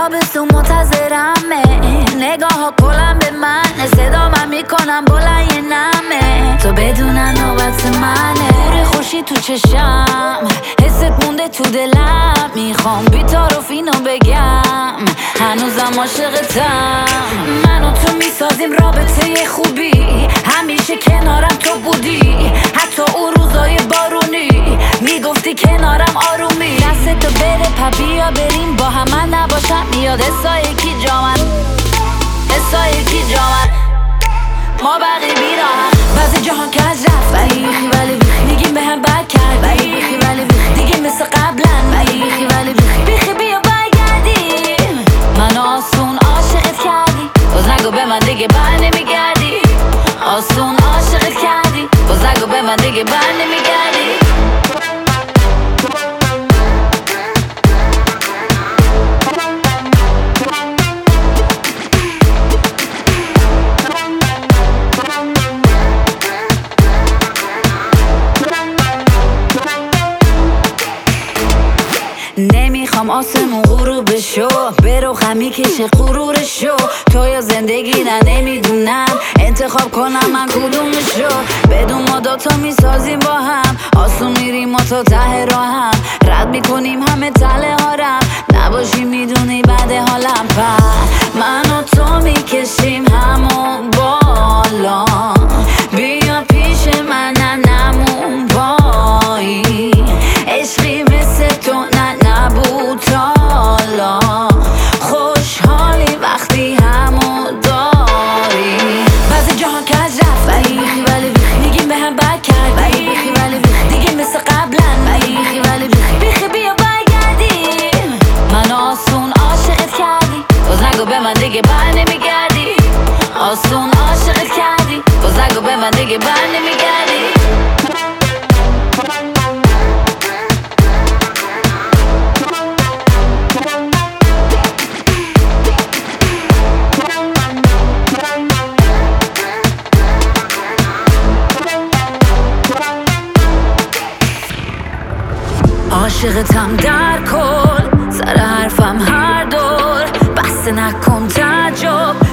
تابستون منتظرمه، نگاه ها کلم به من، صدا من میکنم بلند یه نمه، تو بدونن نوبت منه. نور خورشید تو چشم، حست مونده تو دلم، میخوام بی‌تعارف اینو بگم، هنوزم عاشقتم. من و تو میسازیم رابطه خوبی، همیشه کنارم تو بودی، حتی اون روزای بارونی میگفتی کنارم آرومی. دستتو بده پا بیا بریم با هم، من نباشم میاد حسای کی جامن، حسای کی جامن، ما بقی بیراحت. بعضی جهان که از رفت بیخی ولی بیخی، میگیم به هم بد کرد بیخی ولی بیخی، دیگه مثل قبلا بیخی ولی بیخی، بیخی بیا برگردیم. من آسون عاشقت کردی، باز نگو به من دیگه بر نمیگردی. آسون عاشقت کردی، باز نگو به من دیگه بر نمیگردی. نمیخوام آسمون غروب شو، برو خمی کشه غرورشو، تو یا زندگی نه نمیدونم، انتخاب کنم من کدومشو. بدون ما دوتا میسازیم با هم، آسون میریم ما تا ته راهم، رد میکنیم همه تله هارم، نباشی میدونی بعد حالم. من و تو میکشیم همون بالا، بیا پیش من نمون پایی، عشقی مثل تو نبود حالا، خوشحالی وقتی همو داری. بعضی جهان که از رفت بیخی ولی بیخی، میگیم به هم بد کرد بیخی ولی بیخی، دیگه مثل قبلا بیخی ولی بیخی، بیخی بیا برگردیم. من آسون عاشقت کردی، باز نگو به من دیگه بر نمیگردی. آسون عاشقت کردی، باز نگو به من دیگه بر نمیگردی. عاشقتم در کل، سر حرفم هر دور، بس نکن تعجب،